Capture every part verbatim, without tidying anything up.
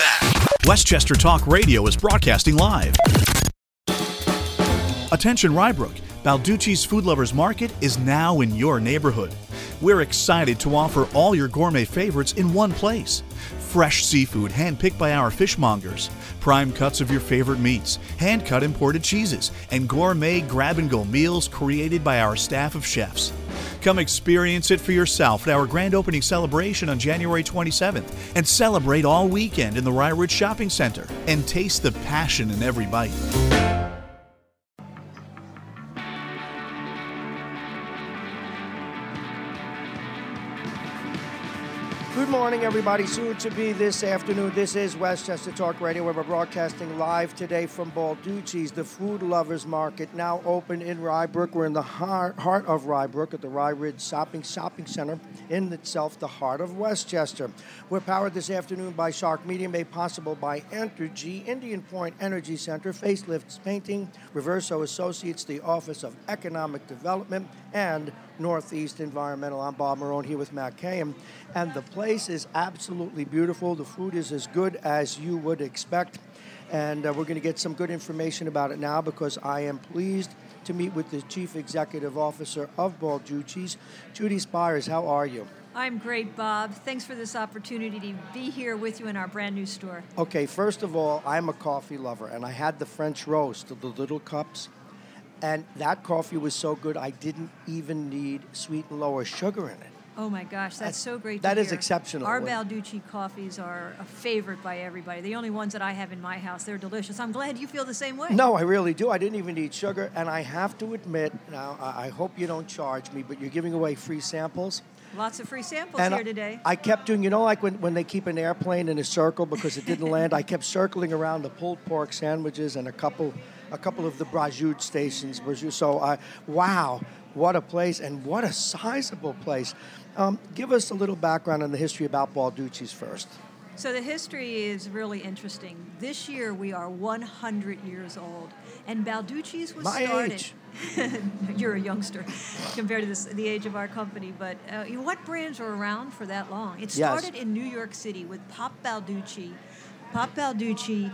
back. Westchester Talk Radio is broadcasting live. Attention Rybrook, Balducci's Food Lovers Market is now in your neighborhood. We're excited to offer all your gourmet favorites in one place. Fresh seafood hand-picked by our fishmongers, prime cuts of your favorite meats, hand-cut imported cheeses, and gourmet grab-and-go meals created by our staff of chefs. Come experience it for yourself at our grand opening celebration on January twenty-seventh and celebrate all weekend in the Rye Ridge Shopping Center and taste the passion in every bite. Good morning, everybody. Soon to be this afternoon. This is Westchester Talk Radio, where we're broadcasting live today from Balducci's, the Food Lovers Market, now open in Rybrook. We're in the heart, heart of Rybrook at the Rye Ridge Shopping Shopping Center, in itself the heart of Westchester. We're powered this afternoon by Shark Media, made possible by Entergy, Indian Point Energy Center, Facelifts Painting, Reverso Associates, the Office of Economic Development, and Northeast Environmental. I'm Bob Marone here with Matt Cahan, and the place is absolutely beautiful. The food is as good as you would expect, and uh, we're going to get some good information about it now because I am pleased to meet with the Chief Executive Officer of Balducci's, Judy Spires. How are you? I'm great, Bob. Thanks for this opportunity to be here with you in our brand new store. Okay, first of all, I'm a coffee lover, and I had the French roast, the little cups. And that coffee was so good, I didn't even need sweet and low or sugar in it. Oh, my gosh. That's, that's so great to That hear. is exceptional. Our Balducci coffees are a favorite by everybody. The only ones that I have in my house. They're delicious. I'm glad you feel the same way. No, I really do. I didn't even need sugar. And I have to admit, now, I hope you don't charge me, but you're giving away free samples. Lots of free samples and here today. I kept doing, you know, like when, when they keep an airplane in a circle because it didn't land, I kept circling around the pulled pork sandwiches and a couple a couple of the brajut stations. So, I, wow, what a place and what a sizable place. Um, give us a little background on the history about Balducci's first. So the history is really interesting. This year we are one hundred years old, and Balducci's was My started. age. You're a youngster compared to this, the age of our company, but uh, you know, what brands are around for that long? It started yes. in New York City with Pop Balducci. Pop Balducci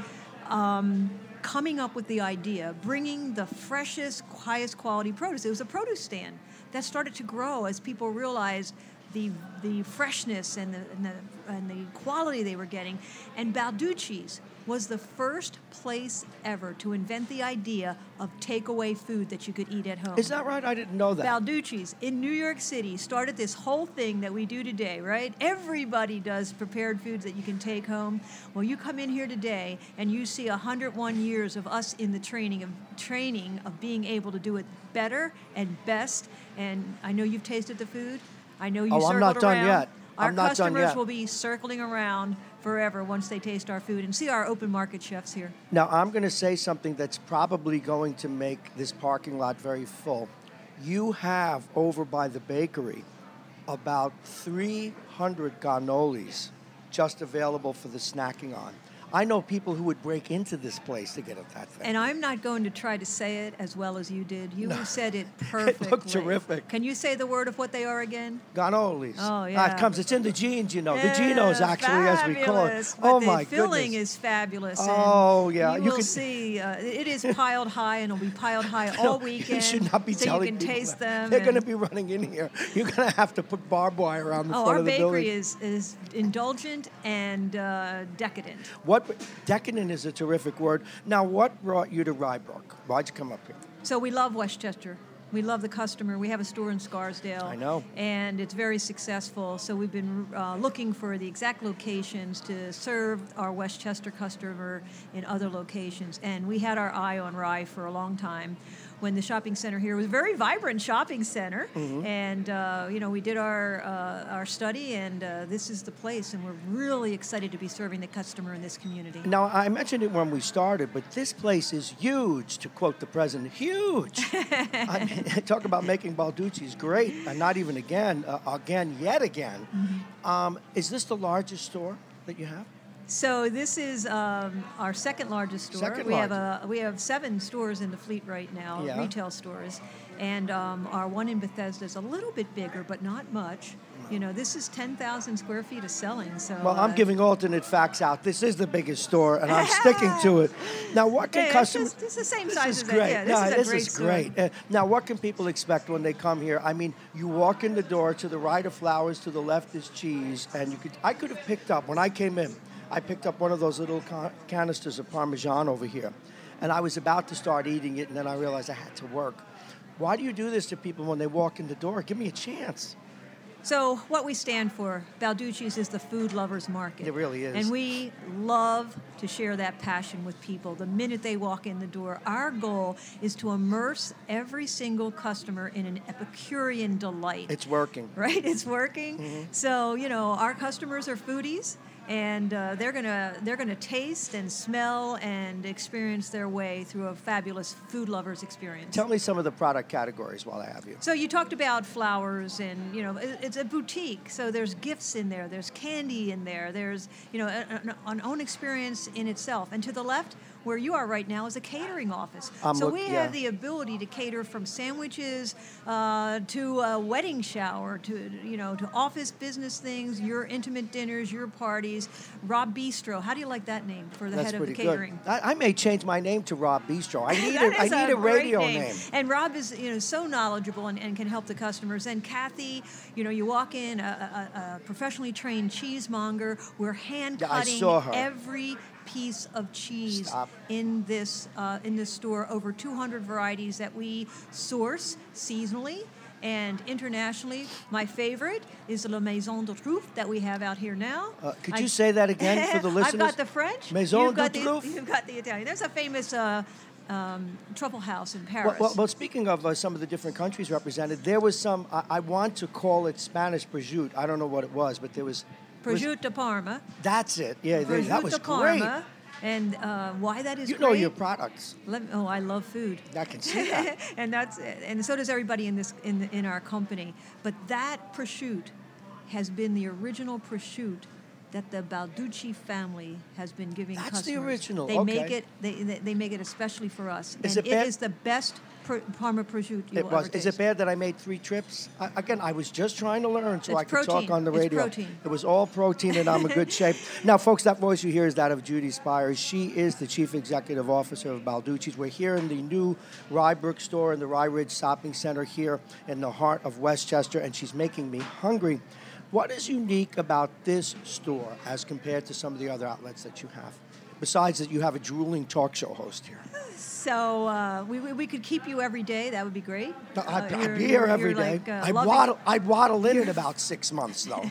um, coming up with the idea, bringing the freshest, highest quality produce. It was a produce stand that started to grow as people realized the the freshness and the, and the and the quality they were getting. And Balducci's was the first place ever to invent the idea of takeaway food that you could eat at home. Is that right? I didn't know that. Balducci's in New York City started this whole thing that we do today, right? Everybody does prepared foods that you can take home. Well, you come in here today and you see one hundred one years of us in the training of training of being able to do it better and best. And I know you've tasted the food. I know you oh, circled I'm not around. done yet. Our I'm not customers done yet. will be circling around forever once they taste our food and see our open market chefs here. Now, I'm going to say something that's probably going to make this parking lot very full. You have, over by the bakery, about three hundred cannolis just available for the snacking on. I know people who would break into this place to get at that thing. And I'm not going to try to say it as well as you did. You No. said it perfectly. It looked terrific. Can you say the word of what they are again? Cannolis. Oh, yeah. Ah, it comes. It's in the genes, you know. Yeah, the genos, actually, as we call it. fabulous. Oh, But my the filling goodness. is fabulous. Oh, and yeah. You, You will can- see. Uh, it is piled high, and it'll be piled high No, all weekend. You should not be so telling you can people taste that. them. They're going to and- be running in here. You're going to have to put barbed wire around the Oh, front our of the building. bakery is, is indulgent and uh, decadent. What decadent is a terrific word. Now, what brought you to Rybrook? Why'd you come up here? So we love Westchester. We love the customer. We have a store in Scarsdale. I know. And it's very successful. So we've been uh, looking for the exact locations to serve our Westchester customer in other locations. And we had our eye on Rye for a long time when the shopping center here was a very vibrant shopping center. Mm-hmm. And, uh, you know, we did our uh, our study, and uh, this is the place. And we're really excited to be serving the customer in this community. Now, I mentioned it when we started, but this place is huge, to quote the president. Huge. I mean, talk about making Balducci's great, and not even again, uh, again, yet again. Mm-hmm. Um, is this the largest store that you have? So this is um, our second largest store. Second we have a we have seven stores in the fleet right now, Yeah. retail stores, and um, our one in Bethesda is a little bit bigger, but not much. You know, this is ten thousand square feet of selling. So Well, I'm uh, giving alternate facts out. This is the biggest store, and I'm sticking to it. Now, what can Hey, it's customers... just- it's the same This size is as great. that. Yeah, this No, is a this great is store. great. Uh, now, what can people expect when they come here? I mean, you walk in the door, to the right are flowers, to the left is cheese, and you could. I could have picked up, when I came in, I picked up one of those little ca- canisters of Parmesan over here, and I was about to start eating it, and then I realized I had to work. Why do you do this to people when they walk in the door? Give me a chance. So what we stand for, Balducci's, is the food lovers market. It really is. And we love to share that passion with people the minute they walk in the door. Our goal is to immerse every single customer in an Epicurean delight. It's working. Right? It's working. Mm-hmm. So, you know, our customers are foodies. And uh, they're gonna they're gonna taste and smell and experience their way through a fabulous food lovers experience. Tell me some of the product categories while I have you. So you talked about flowers, and you know it- it's a boutique. So there's gifts in there, there's candy in there, there's you know an, an own experience in itself. And to the left, where you are right now, is a catering office. I'm so look- we yeah. have the ability to cater from sandwiches uh, to a wedding shower, to you know to office business things, your intimate dinners, your parties. Rob Bistro. How do you like that name for the That's head of the pretty catering? good. I, I may change my name to Rob Bistro. I need That a, I is need a, great radio name. And Rob is, you know, so knowledgeable and, and can help the customers. And Kathy, you know, you walk in, a, a, a professionally trained cheesemonger. We're hand Yeah, I cutting saw her. every piece of cheese Stop. in this uh, in this store. Over two hundred varieties that we source seasonally and internationally. My favorite is La Maison de Truffe that we have out here now. Uh, could I- you say that again for the listeners? I've got the French. Maison you've got de the, Truffe? You've got the Italian. There's a famous uh, um, truffle house in Well, Paris. well, well, speaking of uh, some of the different countries represented, there was some, I, I want to call it Spanish prosciutto. I don't know what it was, but there was... was- Prosciutto Parma. That's it. Yeah, there, that was Prosciutto great. Parma. And uh, why that is You great. know your products. Let me- oh, I love food. I can see that. and that's and so does everybody in this in the, in our company. But that prosciutto has been the original prosciutto that the Balducci family has been giving That's customers. the original, They make okay. it they they they make it especially for us. Is and it bad- it is the best pr- Parma prosciutto you It will was. ever Is taste. it bad that I made three trips? I, again, I was just trying to learn so It's I could talk protein. on the It's radio. protein. It was all protein, and I'm in good shape. Now, folks, that voice you hear is that of Judy Spires. She is the Chief Executive Officer of Balducci's. We're here in the new Rye Brook store in the Rye Ridge Shopping Center here in the heart of Westchester, and she's making me hungry. What is unique about this store as compared to some of the other outlets that you have? Besides that you have a drooling talk show host here. So uh, we, we we could keep you every day. That would be great. I'd, Uh, I'd you're- be you're- here every you're day. like, uh, I'd, loving- waddle, I'd waddle in in about six months, though.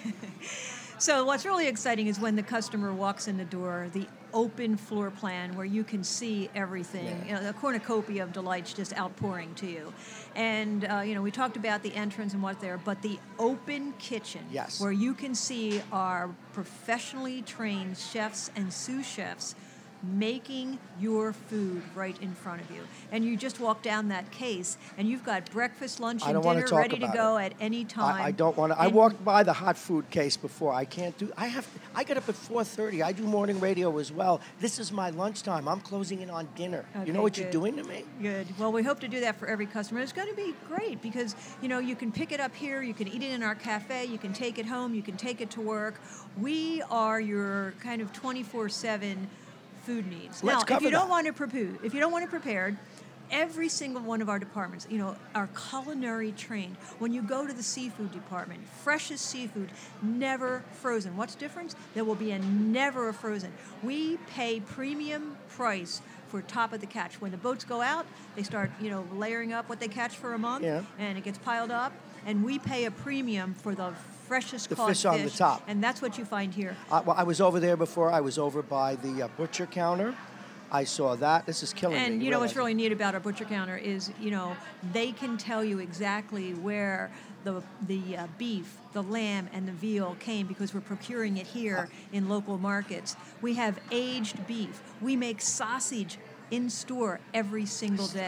So what's really exciting is when the customer walks in the door, the open floor plan where you can see everything, Yeah. you know, the cornucopia of delights just outpouring to you. And, uh, you know, we talked about the entrance and what's there, but the open kitchen Yes. where you can see our professionally trained chefs and sous chefs making your food right in front of you. And you just walk down that case and you've got breakfast, lunch, I and don't wanna dinner talk ready to about go it. at any time. I, I don't want to. I And- walked by the hot food case before. I can't do. I have. I get up at four thirty. I do morning radio as well. This is my lunchtime. I'm closing in on dinner. you Okay, know what you're good. doing to me? Good. Well, we hope to do that for every customer. It's going to be great because, you know, you can pick it up here, you can eat it in our cafe, you can take it home, you can take it to work. We are your kind of twenty-four seven food needs. Let's now, if cover you don't that. want to prepare, if you don't want it prepared, every single one of our departments, you know, are culinary trained. When you go to the seafood department, freshest seafood, never frozen. What's different? There will be a never a frozen. We pay premium price for top of the catch. When the boats go out, they start, you know, layering up what they catch for a month, Yeah. and it gets piled up, and we pay a premium for the freshest The caught fish on the top. and that's what you find here. Uh, well, I was over there before. I was over by the uh, butcher counter. I saw that. This is killing me. And you know what's realize really neat about our butcher counter is, you know, they can tell you exactly where the the uh, beef, the lamb, and the veal came because we're procuring it here in local markets. We have aged beef. We make sausage in store every single day.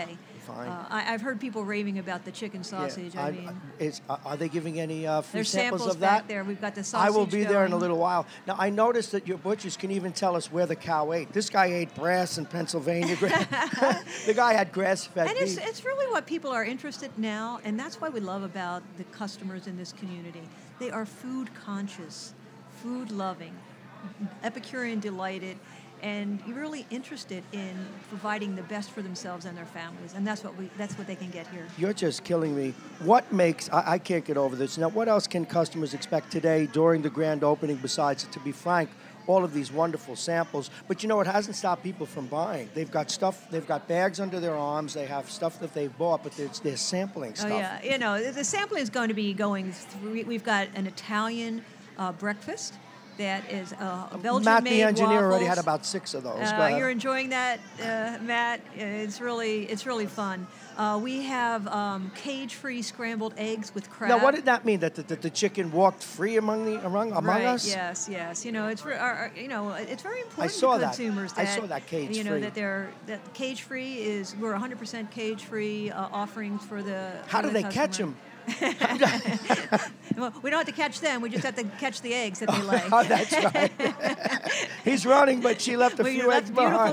fine. Uh, I, I've heard people raving about the chicken sausage. Yeah, I, I- mean, is, uh, are they giving any uh, free there's samples, samples of back that? there. We've got the sausage I will be there in a going. little while. Now, I noticed that your butchers can even tell us where the cow ate. This guy ate brass in Pennsylvania. The guy had grass-fed And it's, beef. it's really what people are interested in now, and that's why we love about the customers in this community. They are food conscious, food loving, Epicurean delighted, and really interested in providing the best for themselves and their families, and that's what we that's what they can get here. You're just killing me. What makes, I, I can't get over this. Now, what else can customers expect today during the grand opening besides, to be frank, all of these wonderful samples? But you know, it hasn't stopped people from buying. They've got stuff, they've got bags under their arms, they have stuff that they've bought, but it's, they're sampling stuff. Oh yeah, you know, the sampling is going to be going through. We've got an Italian uh, breakfast that is uh, Belgian-made Matt, the engineer, waffles. already had about six of those. Go Uh, ahead. you're enjoying that, uh, Matt. It's really, it's really fun. Uh, we have um, cage-free scrambled eggs with crab. Now, what did that mean? That the, that the chicken walked free among the among, among right, us? Yes, yes. You know, it's re- our, our- you know, it's very important saw to that. consumers I that saw that cage you know free. that they're that cage-free is we're one hundred percent cage-free uh, offerings for the. How for do the they catch customer. them? Well, we don't have to catch them. We just have to catch the eggs that they lay. Oh, that's right. He's running, but she left a we few left eggs beautiful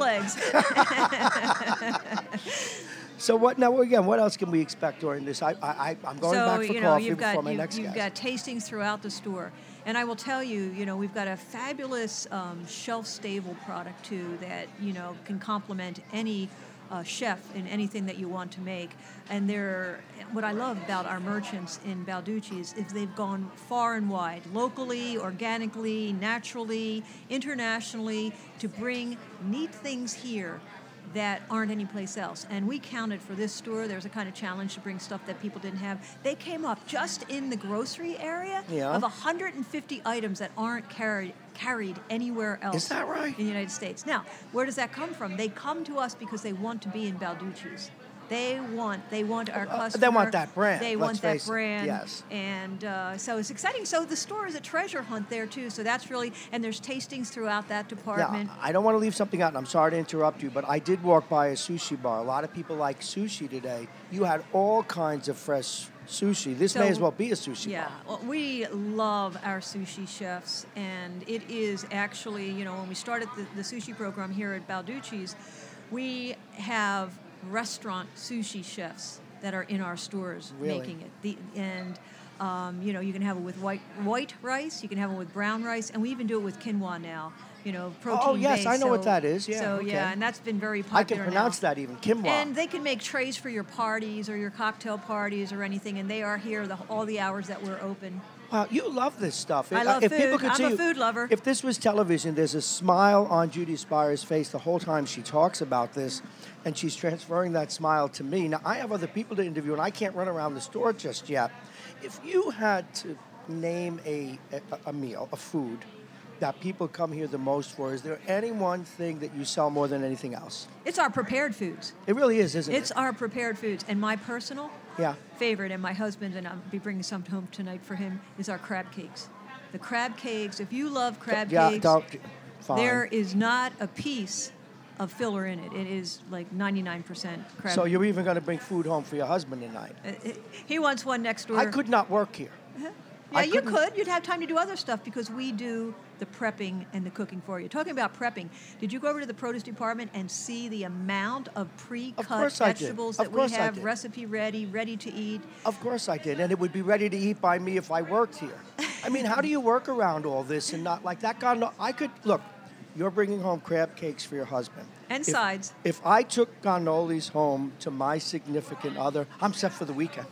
behind. eggs. So what now? Again, what else can we expect during this? I, I, I'm going so, back for you know, coffee you've before got, my you've, next you've guest. got tastings throughout the store. And I will tell you, you know, we've got a fabulous um, shelf-stable product, too, that, you know, can complement any uh, chef in anything that you want to make. And they're, what I love about our merchants in Balducci's is they've gone far and wide, locally, organically, naturally, internationally, to bring neat things here that aren't anyplace else. And we counted for this store, there's a kind of challenge to bring stuff that people didn't have. They came up just in the grocery area Yeah. of one hundred fifty items that aren't carried carried anywhere else. Is that right? In the United States. Now, where does that come from? They come to us because they want to be in Balducci's. They want, they want our Uh, customer. they want that brand, They let's want that face it, brand. yes. And uh, so it's exciting. So the store is a treasure hunt there too. So that's really, and there's tastings throughout that Yeah, department. I don't want to leave something out, and I'm sorry to interrupt you, but I did walk by a sushi bar. A lot of people like sushi today. You had all kinds of fresh sushi. This may So- as well be a sushi Yeah, bar. well, we love our sushi chefs, and it is actually, you know, when we started the, the sushi program here at Balducci's, we have restaurant sushi chefs that are in our stores Really? making it. The, and, um, you know, you can have it with white white rice, you can have it with brown rice, and we even do it with quinoa now, you know, protein Oh, yes, based. I know what So- that is. Yeah, So, okay. yeah, and that's been very popular I can pronounce now. that even, kimwa. And they can make trays for your parties or your cocktail parties or anything, and they are here the, all the hours that we're open. Wow, you love this stuff. I If- love if people food. could I'm see a you- food lover. If this was television, there's a smile on Judy Spire's face the whole time she talks about this, and she's transferring that smile to me. Now, I have other people to interview, and I can't run around the store just yet. If you had to name a, a, a meal, a food, that people come here the most for, is there any one thing that you sell more than anything else? It's our prepared foods. It really is, isn't It's it? our prepared foods. And my personal Yeah. favorite, and my husband, and I'll be bringing some home tonight for him, is our crab cakes. The crab cakes, if you love crab yeah, cakes, don't, fine. there is not a piece of filler in it. It is like ninety-nine percent crab. So you're even going to bring food home for your husband tonight. Uh, He wants one next door. I could not work here. Yeah, I you couldn't- could. You'd have time to do other stuff because we do the prepping and the cooking for you. Talking about prepping, did you go over to the produce department and see the amount of pre-cut course I did. vegetables Of that we course I have, did. recipe ready, ready to eat? Of course I did, and it would be ready to eat by me if I worked here. I mean, how do you work around all this and not like that? God, I could look. You're bringing home crab cakes for your husband. And If- sides. If I took cannolis home to my significant other, I'm set for the weekend.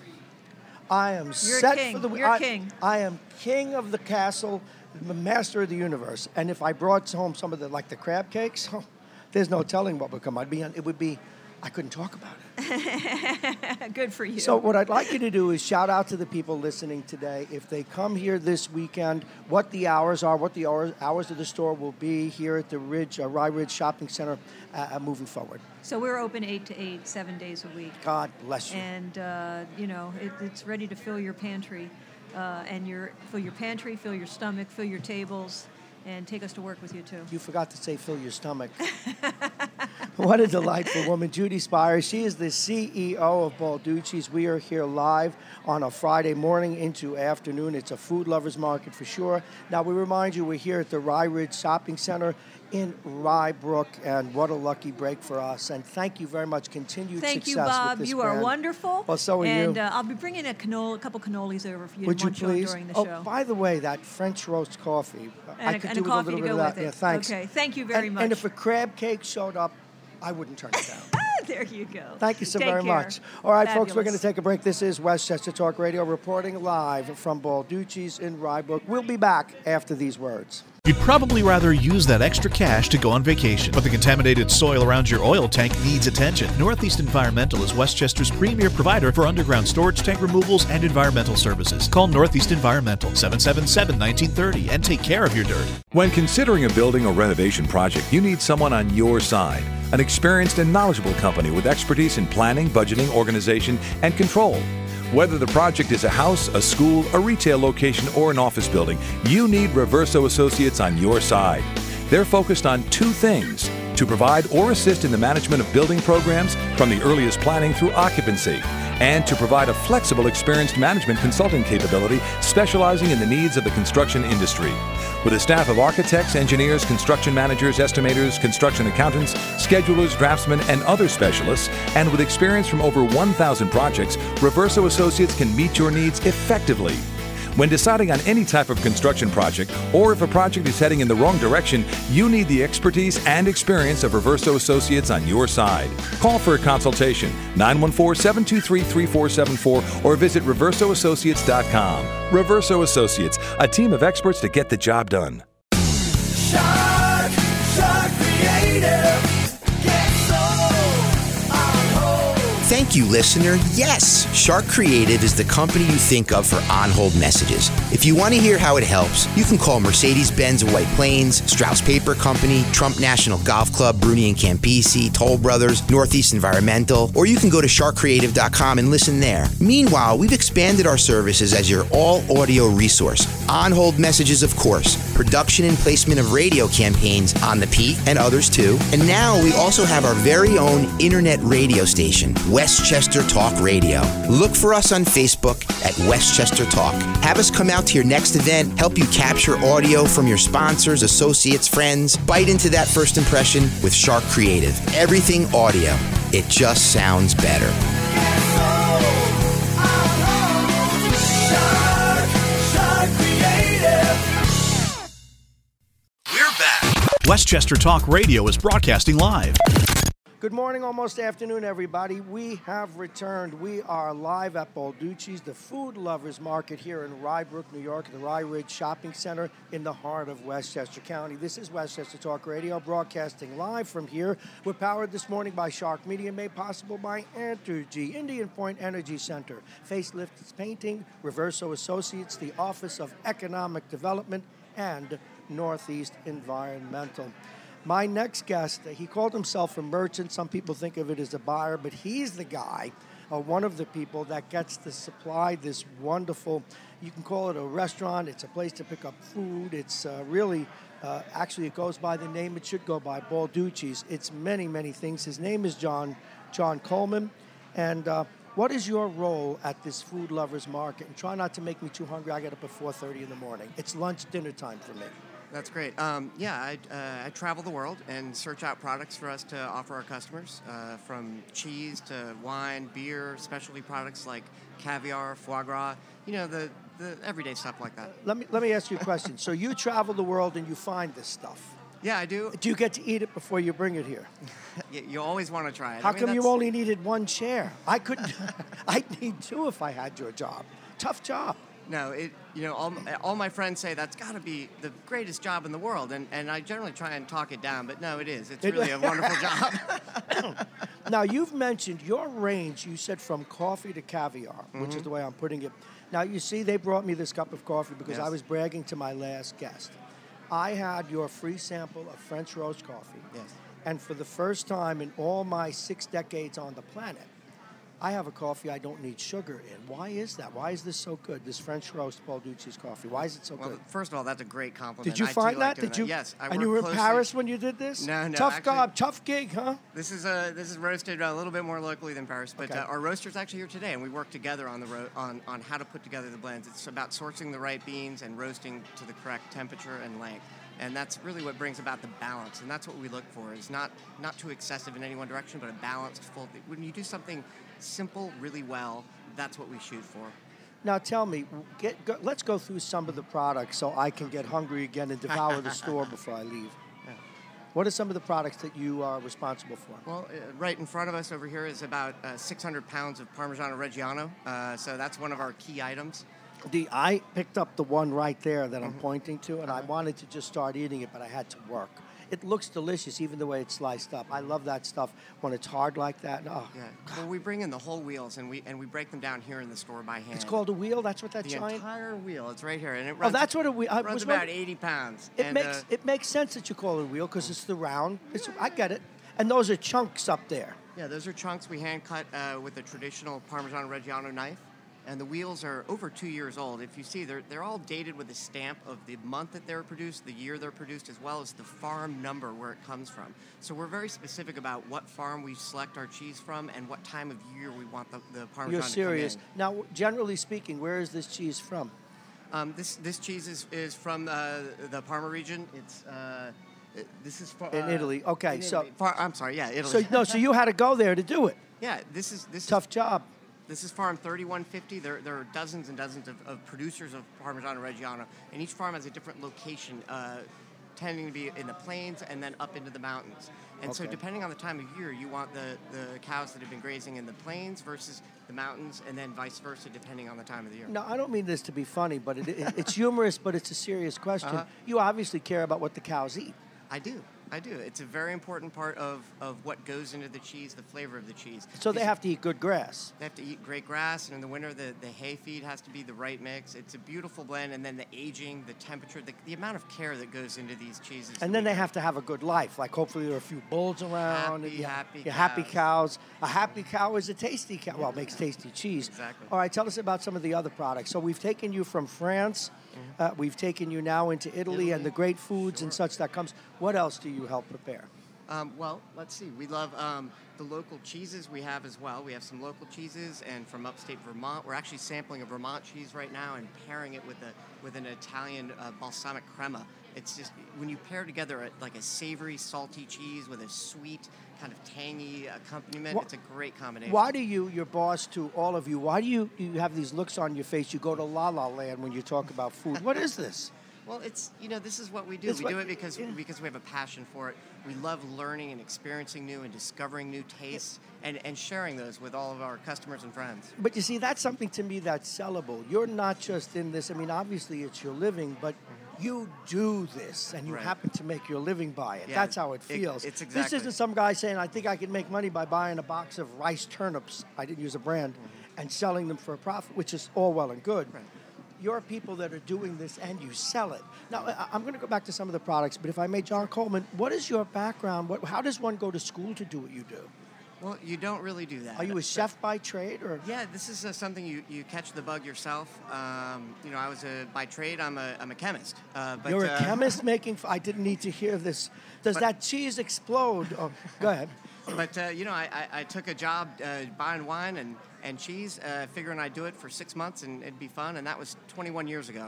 I am You're set king. for the weekend. You're I, king. I am king of the castle, the master of the universe. And if I brought home some of the like the crab cakes, oh, there's no telling what would come. I'd be on, it would be. I couldn't talk about it. Good for you. So what I'd like you to do is shout out to the people listening today. If they come here this weekend, what the hours are, what the hours, hours of the store will be here at the Ridge, uh, Rye Ridge Shopping Center uh, uh, moving forward. So we're open eight to eight, seven days a week. God bless you. And, uh, you know, it, it's ready to fill your pantry. Uh, and your fill your pantry, fill your stomach, fill your tables, and take us to work with you, too. You forgot to say fill your stomach. What a delightful woman, Judy Spires. She is the C E O of Balducci's. We are here live on a Friday morning into afternoon. It's a food lovers market for sure. Now, we remind you we're here at the Rye Ridge Shopping Center in Rye Brook, and what a lucky break for us. And thank you very much. Continued Thank success you, Bob. with this You brand. are wonderful. Well, so are and, you. And uh, I'll be bringing a, cannoli, a couple cannolis over for you Would to you munch on please? during the oh, show. by the way, that French roast coffee, And I a, could and do a coffee with a to little go bit with of that. it. Yeah, thanks. Okay, thank you very and, much. And if a crab cake showed up, I wouldn't turn it down. There you go. Thank you so Take very care. much. All right, folks, we're Fabulous. going to take a break. This is Westchester Talk Radio reporting live from Balducci's in Rye Brook. We'll be back after these words. You'd probably rather use that extra cash to go on vacation, but the contaminated soil around your oil tank needs attention. Northeast Environmental is Westchester's premier provider for underground storage tank removals and environmental services. Call Northeast Environmental, seven seven seven, one nine three zero, and take care of your dirt. When considering a building or renovation project, you need someone on your side. An experienced and knowledgeable company with expertise in planning, budgeting, organization, and control. Whether the project is a house, a school, a retail location, or an office building, you need Reverso Associates on your side. They're focused on two things: to provide or assist in the management of building programs from the earliest planning through occupancy, and to provide a flexible, experienced management consulting capability specializing in the needs of the construction industry. With a staff of architects, engineers, construction managers, estimators, construction accountants, schedulers, draftsmen, and other specialists, and with experience from over one thousand projects, Reverso Associates can meet your needs effectively. When deciding on any type of construction project, or if a project is heading in the wrong direction, you need the expertise and experience of Reverso Associates on your side. Call for a consultation, nine one four, seven two three, three four seven four, or visit reverso associates dot com. Reverso Associates, a team of experts to get the job done. Shark, Shark Creative. Get so on hold. Thank you, listener. Yes, Shark Creative is the company you think of for on-hold messages. If you want to hear how it helps, you can call Mercedes-Benz of White Plains, Strauss Paper Company, Trump National Golf Club, Bruni and Campisi, Toll Brothers, Northeast Environmental, or you can go to shark creative dot com and listen there. Meanwhile, we've expanded our services as your all-audio resource. On-hold messages, of course, production and placement of radio campaigns on the Peak and others too. And now we also have our very own internet radio station, Westchester Talk Radio. Look for us on Facebook at Westchester Talk. Have us come out to your next event, help you capture audio from your sponsors, associates, friends. Bite into that first impression with Shark Creative. Everything audio. It just sounds better. Shark, Shark Creative. We're back. Westchester Talk Radio is broadcasting live. Good morning, almost afternoon, everybody. We have returned. We are live at Balducci's, the food lovers market here in Rye Brook, New York, the Rye Ridge Shopping Center in the heart of Westchester County. This is Westchester Talk Radio, broadcasting live from here. We're powered this morning by Shark Media, made possible by Entergy, Indian Point Energy Center, Facelift Painting, Reverso Associates, the Office of Economic Development, and Northeast Environmental. My next guest, he called himself a merchant. Some people think of it as a buyer, but he's the guy, uh, one of the people that gets to supply this wonderful, you can call it a restaurant, it's a place to pick up food, it's uh, really, uh, actually it goes by the name it should go by, Balducci's. It's many, many things. His name is John, John Coleman, and uh, what is your role at this food lovers market? And try not to make me too hungry. I get up at four thirty in the morning. It's lunch, dinner time for me. That's great. Um, yeah, I, uh, I travel the world and search out products for us to offer our customers, uh, from cheese to wine, beer, specialty products like caviar, foie gras, you know, the, the everyday stuff like that. Let me let me ask you a question. So you travel the world and you find this stuff. Yeah, I do. Do you get to eat it before you bring it here? You, you always want to try it. How I mean, come you that's- only needed one chair? I couldn't. I'd need two if I had your job. Tough job. No, it. You know, all, all my friends say that's got to be the greatest job in the world, and, and I generally try and talk it down, but no, it is. It's really a wonderful job. Now, you've mentioned your range, you said from coffee to caviar, mm-hmm. which is the way I'm putting it. Now, you see, they brought me this cup of coffee because Yes. I was bragging to my last guest. I had your free sample of French roast coffee. Yes. And for the first time in all my six decades on the planet, I have a coffee I don't need sugar in. Why is that? Why is this so good? This French roast Balducci's coffee. Why is it so Well, good? first of all, that's a great compliment. Did you I do find like that? doing Did you? Yes, I And work you were in closely- Paris when you did this? No, no, Tough actually- job, tough gig, huh? This is uh, this is roasted a little bit more locally than Paris, but Okay. uh, our roaster's actually here today, and we work together on the ro- on on how to put together the blends. It's about sourcing the right beans and roasting to the correct temperature and length, and that's really what brings about the balance. And that's what we look for: is not not too excessive in any one direction, but a balanced full. When you do something simple really well, that's what we shoot for. Now tell me, get, go, let's go through some of the products so I can get hungry again and devour the store before I leave. What are some of the products that you are responsible for? Well, uh, right in front of us over here is about uh, six hundred pounds of Parmigiano Reggiano, uh, so that's one of our key items. The, I picked up the one right there that I'm Mm-hmm. pointing to, and I Uh-huh. wanted to just start eating it, but I had to work. It looks delicious, even the way it's sliced up. I love that stuff when it's hard like that. Oh, Yeah. Well, we bring in the whole wheels and we and we break them down here in the store by hand. it's called a wheel. That's what that the giant. entire wheel. It's right here, and it Oh, runs. that's what a wheel. I runs was about wondering- eighty pounds. It and, makes uh, it makes sense that you call it a wheel because it's the round. It's, I get it. And those are chunks up there. yeah, those are chunks we hand cut uh, with a traditional Parmigiano Reggiano knife, and the wheels are over two years old. If you see, they're they're all dated with a stamp of the month that they were produced, the year they're produced, as well as the farm number where it comes from. So we're very specific about what farm we select our cheese from and what time of year we want the, the Parmesan You're to serious. come in. Now, generally speaking, where is this cheese from? Um, this this cheese is, is from uh, the Parma region. It's uh, it- this is far, In uh, Italy. Okay, in so- Italy. Far, I'm sorry, yeah, So Italy. no, so you had to go there to do it. yeah, this is this Tough is, job. This is farm thirty-one fifty. There there are dozens and dozens of, of producers of Parmigiano Reggiano, and each farm has a different location, uh, tending to be in the plains and then up into the mountains. And so, Okay. depending on the time of year, you want the, the cows that have been grazing in the plains versus the mountains, and then vice versa, depending on the time of the year. Now, I don't mean this to be funny, but it, it, it's humorous, but it's a serious question. Uh-huh. You obviously care about what the cows eat. I do. I do. It's a very important part of, of what goes into the cheese, the flavor of the cheese. So they Because have to eat good grass. They have to eat great grass, and in the winter, the, the hay feed has to be the right mix. It's a beautiful blend, and then the aging, the temperature, the, the amount of care that goes into these cheeses. And then they have to have a good life. Like hopefully there are a few bulls around. Happy, yeah, happy yeah, happy cows. cows. A happy cow is a tasty cow. Well, it makes tasty cheese. Exactly. All right, tell us about some of the other products. So we've taken you from France. Uh, we've taken you now into Italy, and Italy, the great foods and sure. such that comes. What else do you help prepare? Um, well, let's see. We love um, the local cheeses we have as well. We have some local cheeses, and from upstate Vermont, we're actually sampling a Vermont cheese right now and pairing it with a with an Italian uh, balsamic crema. It's just when you pair together a, like a savory, salty cheese with a sweet, kind of tangy accompaniment. Wha- it's a great combination. Why do you, your boss to all of you, why do you, you have these looks on your face? You go to La La Land when you talk about food. What is this? Well, it's you know this is what we do. It's we what- do it because yeah. because we have a passion for it. We love learning and experiencing new and discovering new tastes and, and sharing those with all of our customers and friends. But you see, that's something to me that's sellable. You're not just in this. I mean, obviously it's your living, but you do this, and you Right. happen to make your living by it. Yeah, That's how it it- feels. it's This exactly- isn't some guy saying, I think I can make money by buying a box of rice turnips, I didn't use a brand, and selling them for a profit, which is all well and good. Right. You're people that are doing this, and you sell it. Now, I- I'm going to go back to some of the products, but if I may, John Coleman, what is your background? What, how does one go to school to do what you do? Well, you don't really do that. Are you a chef by trade, or? Yeah, this is uh, something you, you catch the bug yourself. Um, you know, I was a by trade. I'm a I'm a chemist. Uh, but, You're a uh, chemist making. F- I didn't need to hear this. Does But- that cheese explode? Oh, go ahead. But uh, you know, I, I, I took a job uh, buying wine and and cheese, uh, figuring I'd do it for six months and it'd be fun, and that was twenty-one years ago.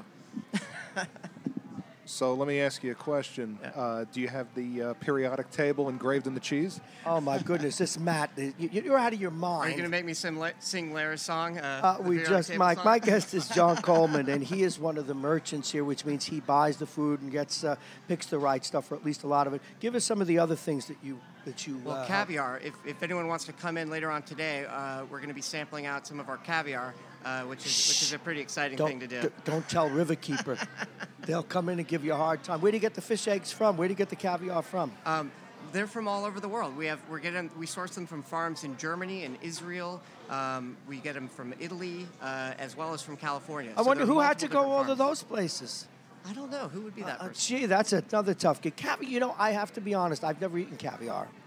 So let me ask you a question. Uh, do you have the uh, periodic table engraved in the cheese? Oh my goodness, this Matt, you, you're out of your mind. Are you going to make me sing, La- sing Lara's song? Uh, Uh, the we periodic just, table Mike. song? My guest is John Coleman, and he is one of the merchants here, which means he buys the food and gets uh, picks the right stuff, or at least a lot of it. Give us some of the other things that you that you. Well, uh, caviar. If, if anyone wants to come in later on today, uh, we're going to be sampling out some of our caviar, uh, which is which is a pretty exciting Don't thing to do. d- don't tell Riverkeeper. They'll come in and give you a hard time. Where do you get the fish eggs from? Where do you get the caviar from? Um, they're from all over the world. We have we're getting we source them from farms in Germany and Israel. Um, we get them from Italy uh, as well as from California. I So wonder there are who had to multiple go all different to farms. those places. I don't know who would be that Uh, person. gee, that's another tough gig. Caviar, you know, I have to be honest. I've never eaten caviar,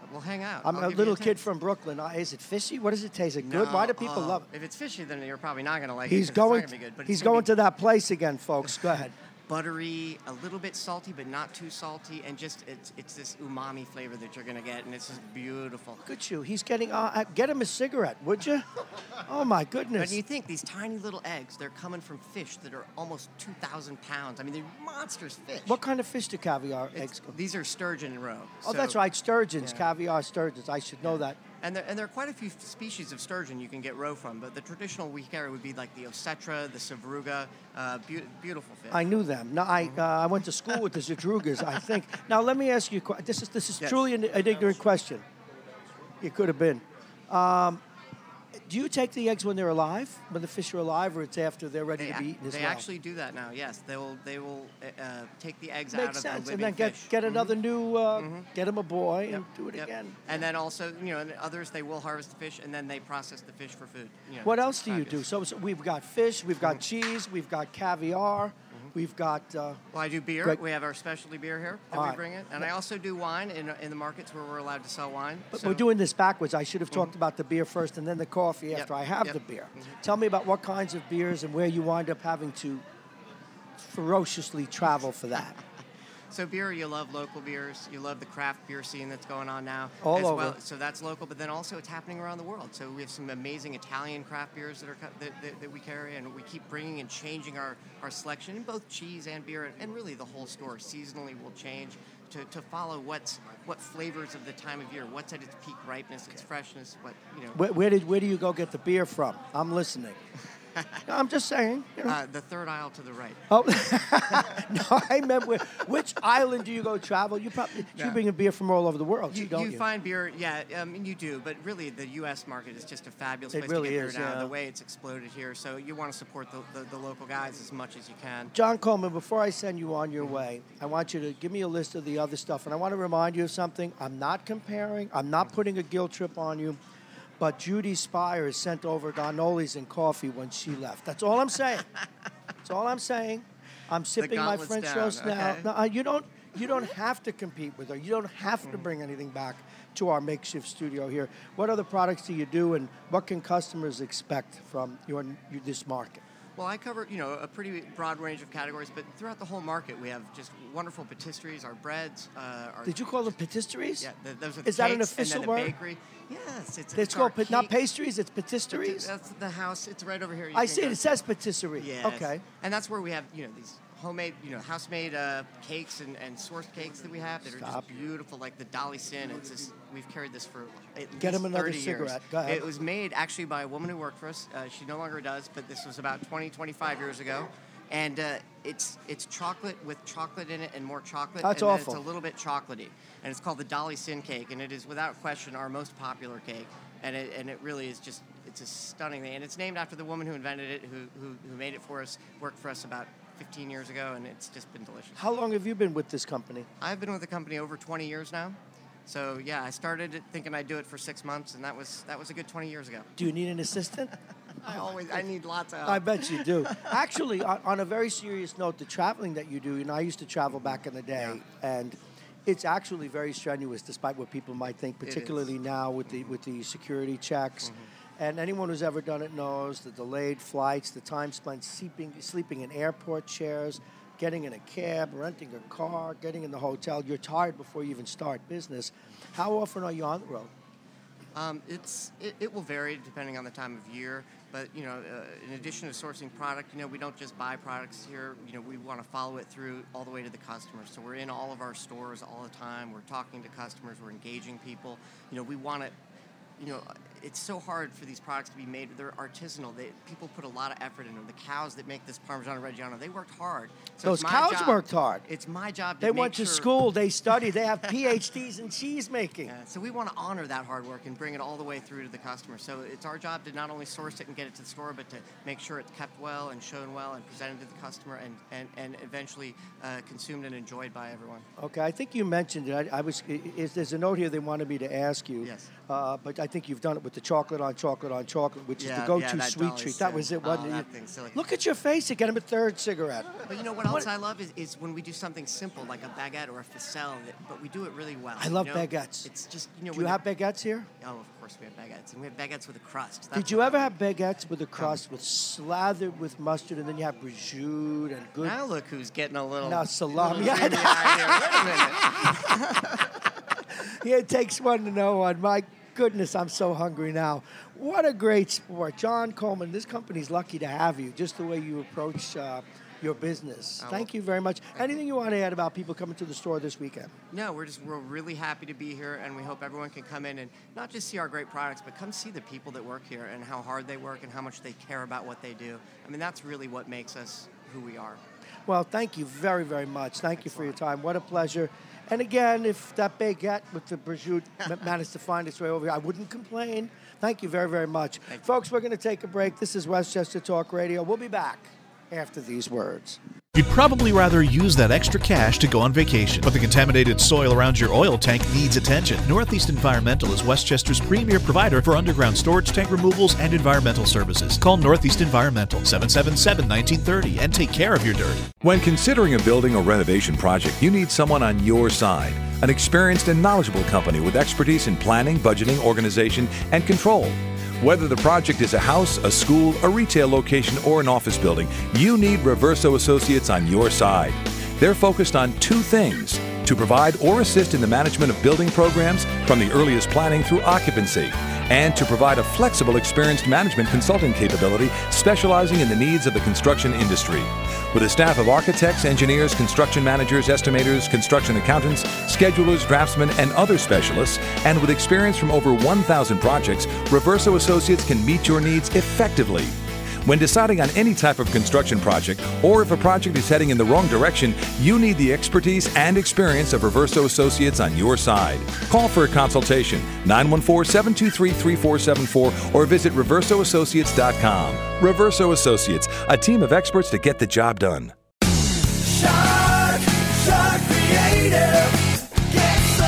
we'll hang out. I'm I'll a give you little tip. kid from Brooklyn. Uh, is it fishy? What does it taste? Is it good? No, Why do people oh, love it? If it's fishy, then you're probably not going to like He's it. 'cause going. It's not gonna be good, but he's it's gonna going be to that place again, folks. Go ahead. buttery, a little bit salty, but not too salty, and just it's it's this umami flavor that you're going to get, and it's just beautiful. Look at you. He's getting. Uh, uh, get him a cigarette, would you? Oh my But goodness. you think these tiny little eggs, they're coming from fish that are almost two thousand pounds. I mean, they're monstrous fish. What kind of fish do caviar It's- eggs come? These are sturgeon and roe. Oh, So- that's right. Sturgeons, yeah. caviar sturgeons. I should know that. And there, and there are quite a few species of sturgeon you can get roe from, but the traditional we carry would be like the Osetra, the Sevruga, uh, beau- beautiful fish. I knew them. No, I uh, I went to school with the Zadrugas, I think. Now let me ask you. a que- This is this is Yes. truly an, an ignorant question. It could have been. Um, do you take the eggs when they're alive, when the fish are alive, or it's after they're ready They, to ac- be eaten as they well? actually do that now. Yes, they will. They will uh, uh, take the eggs out Makes of sense, the and living then get fish. get another Mhm. new, uh, Mhm. get him a boy Yep, and do it yep. again. And then also, you know, and others they will harvest the fish and then they process the fish for food. You know, What it's else do you do? fabulous. So, so we've got fish, we've got cheese, we've got caviar, we've got. Uh, Well, I do beer. Great. We have our specialty beer here that All we right. bring in, and I also do wine in in the markets where we're allowed to sell wine. But So- we're doing this backwards. I should have talked about the beer first and then the coffee Yep, after I have yep. the beer. Mhm. Tell me about what kinds of beers and where you wind up having to ferociously travel for that. So beer, you love local beers. You love the craft beer scene that's going on now. All as over. Well. So that's local, but then also it's happening around the world. So we have some amazing Italian craft beers that are co- that, that, that we carry, and we keep bringing and changing our, our selection in both cheese and beer, and, and really the whole store seasonally will change to, to follow what's what flavors of the time of year, what's at its peak ripeness, its freshness, what you know. Where, where did where do you go get the beer from? I'm listening. No, I'm just saying. You know. Uh, the third aisle to the right. Oh, no, I meant where, which island do you go travel? You probably you Yeah. bring a beer from all over the world, You, too, don't you you? find beer, yeah, I mean, you do, but really the U S market is just a fabulous It place really to get is, beer now. yeah. The way it's exploded here, so you want to support the, the, the local guys as much as you can. John Coleman, before I send you on your way, I want you to give me a list of the other stuff. And I want to remind you of something. I'm not comparing. I'm not putting a guilt trip on you. But Judy Spires sent over Garnolis and coffee when she left. That's all I'm saying. That's all I'm saying. I'm sipping my gauntlet's French down, toast now. okay. No, uh, you don't. You don't have to compete with her. You don't have to bring anything back to our makeshift studio here. What other products do you do, and what can customers expect from your, your this market? Well, I cover, you know, a pretty broad range of categories, but throughout the whole market, we have just wonderful patisseries, our breads, uh, our... Did you call them patisseries? Yeah, the, those are the Is that an cakes, official and then word? the bakery. Yes, it's, It's our called pa- not cake- pastries, it's patisseries? That's the house. It's right over here. You I can see it. go It to. says patisserie. Yes. Okay. And that's where we have, you know, these homemade, you know, house-made uh, cakes and, and sourced cakes that we have that are Stop. just beautiful, like the Dolly Sin. It's just, we've carried this for at Get least him another thirty cigarette. years. Go ahead. It was made actually by a woman who worked for us. Uh, she no longer does, but this was about twenty, twenty-five years ago. And uh, it's it's chocolate with chocolate in it and more chocolate. That's and then awful. It's a little bit chocolatey. And it's called the Dolly Sin cake, and it is without question our most popular cake. And it, and it really is just, it's a stunning thing. And it's named after the woman who invented it, who, who, who made it for us, worked for us about fifteen years ago, and it's just been delicious. How long have you been with this company? I've been with the company over twenty years now. So yeah, I started it thinking I'd do it for six months, and that was that was a good twenty years ago. Do you need an assistant? I always, I need lots of help. I bet you do. Actually, on, on a very serious note, the traveling that you do, you know, I used to travel back in the day, and it's actually very strenuous, despite what people might think, It is. particularly now with the with the security checks. And anyone who's ever done it knows the delayed flights, the time spent sleeping, sleeping in airport chairs, getting in a cab, renting a car, getting in the hotel. You're tired before you even start business. How often are you on the road? Um, it's it, it will vary depending on the time of year, but you know, uh, in addition to sourcing product, you know, we don't just buy products here. You know, we want to follow it through all the way to the customer. So we're in all of our stores all the time. We're talking to customers. We're engaging people. You know, we want to. You know, it's so hard for these products to be made. They're artisanal. They, people put a lot of effort into them. The cows that make this Parmigiano Reggiano, they worked hard. So Those it's my cows job- worked hard. It's my job to They make went to sure- school, they studied, they have P H Ds in cheese making. Yeah, so we want to honor that hard work and bring it all the way through to the customer. So it's our job to not only source it and get it to the store, but to make sure it's kept well and shown well and presented to the customer and, and, and eventually uh, consumed and enjoyed by everyone. Okay, I think you mentioned it. I, I was. Is, there's a note here they wanted me to ask you. Yes. Uh, but I think you've done it with with the chocolate on chocolate on chocolate, which Yeah, is the go-to yeah, that sweet Dolly treat. That Sim. was it, Oh, wasn't it? that thing's silly. Look at your face. You get him a third cigarette. But you know what else I love is, is when we do something simple like a baguette or a ficelle, that, but we do it really well. I love you know? baguettes. It's just, you know. Do you when have baguettes here? Oh, of course we have baguettes. And we have baguettes with a crust. That's Did you what I ever love. have baguettes with a crust with slathered with mustard, and then you have prosciutto and good? Now look who's getting a little. Now salami. little dreamy eye here. Wait a minute. Yeah, it takes one to know one. My goodness, I'm so hungry now. What a great sport. John Coleman, this company's lucky to have you, just the way you approach uh, your business. Oh, Thank you very much. Anything you want to add about people coming to the store this weekend? No, we're just we're really happy to be here, and we hope everyone can come in and not just see our great products, but come see the people that work here and how hard they work and how much they care about what they do. I mean, that's really what makes us who we are. Well, thank you very, very much. Thank you for your time. What a pleasure. And again, if that baguette with the prosciutto ma- managed to find its way over here, I wouldn't complain. Thank you very, very much. Folks, we're going to take a break. This is Westchester Talk Radio. We'll be back after these words. You'd probably rather use that extra cash to go on vacation, but the contaminated soil around your oil tank needs attention. Northeast Environmental is Westchester's premier provider for underground storage tank removals and environmental services. Call Northeast Environmental, seven seven seven, one nine three zero, and take care of your dirt. When considering a building or renovation project, you need someone on your side. An experienced and knowledgeable company with expertise in planning, budgeting, organization, and control. Whether the project is a house, a school, a retail location, or an office building, you need Reverso Associates on your side. They're focused on two things: to provide or assist in the management of building programs from the earliest planning through occupancy, and to provide a flexible, experienced management consulting capability specializing in the needs of the construction industry. With a staff of architects, engineers, construction managers, estimators, construction accountants, schedulers, draftsmen, and other specialists, and with experience from over one thousand projects, Reverso Associates can meet your needs effectively. When deciding on any type of construction project, or if a project is heading in the wrong direction, you need the expertise and experience of Reverso Associates on your side. Call for a consultation, nine one four, seven two three, three four seven four, or visit reverso associates dot com. Reverso Associates, a team of experts to get the job done. Shark, Shark Creative, get so